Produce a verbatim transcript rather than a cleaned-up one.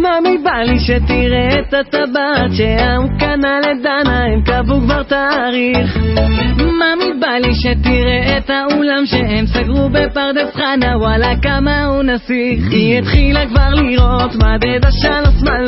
ממי בא לי שתראה את הטבעת שההוא קנה לדנה, הם קבעו כבר תאריך. ממי בא לי שתראה את האולם שהם סגרו בפרדס חנה, וואלה כמה הוא נסיך. היא התחילה כבר לראות מדד השלוש שמאלה